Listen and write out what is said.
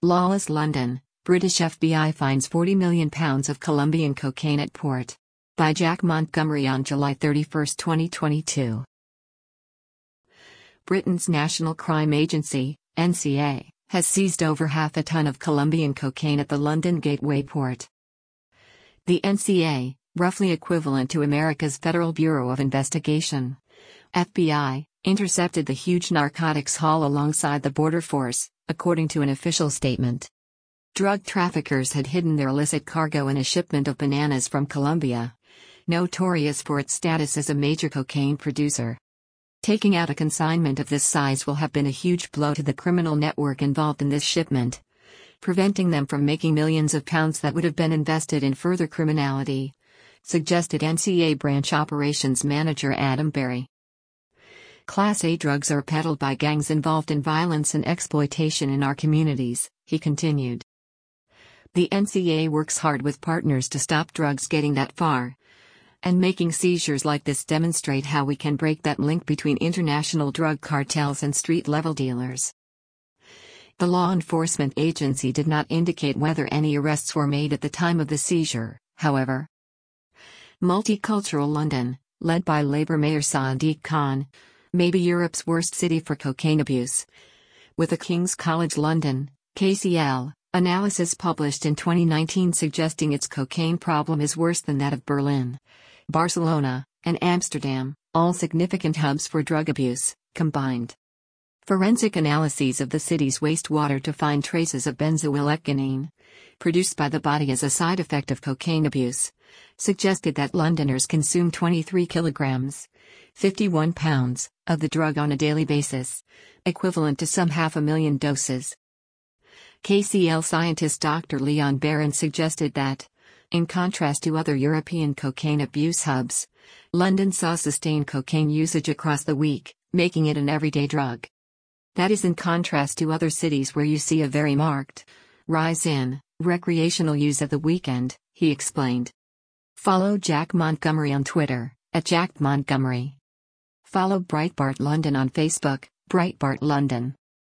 Lawless London, British FBI finds £40 million of Colombian cocaine at port. By Jack Montgomery on July 31, 2022. Britain's National Crime Agency, NCA, has seized over half a ton of Colombian cocaine at the London Gateway port. The NCA, roughly equivalent to America's Federal Bureau of Investigation, FBI, intercepted the huge narcotics haul alongside the border force, according to an official statement. Drug traffickers had hidden their illicit cargo in a shipment of bananas from Colombia, notorious for its status as a major cocaine producer. Taking out a consignment of this size will have been a huge blow to the criminal network involved in this shipment, preventing them from making millions of pounds that would have been invested in further criminality, suggested NCA branch operations manager Adam Berry. Class A drugs are peddled by gangs involved in violence and exploitation in our communities, he continued. The NCA works hard with partners to stop drugs getting that far, and making seizures like this demonstrate how we can break that link between international drug cartels and street-level dealers. The law enforcement agency did not indicate whether any arrests were made at the time of the seizure, however. Multicultural London, led by Labour Mayor Sadiq Khan, may be Europe's worst city for cocaine abuse. With a King's College London, KCL, analysis published in 2019 suggesting its cocaine problem is worse than that of Berlin, Barcelona, and Amsterdam, all significant hubs for drug abuse, combined. Forensic analyses of the city's wastewater to find traces of benzoyl-ecgonine, produced by the body as a side effect of cocaine abuse, suggested that Londoners consume 23 kilograms, 51 pounds, of the drug on a daily basis, equivalent to some 500,000 doses. KCL scientist Dr. Leon Barron suggested that, in contrast to other European cocaine abuse hubs, London saw sustained cocaine usage across the week, making it an everyday drug. That is in contrast to other cities where you see a very marked rise in recreational use at the weekend, he explained. Follow Jack Montgomery on Twitter, @JackMontgomery. Follow Breitbart London on Facebook, Breitbart London.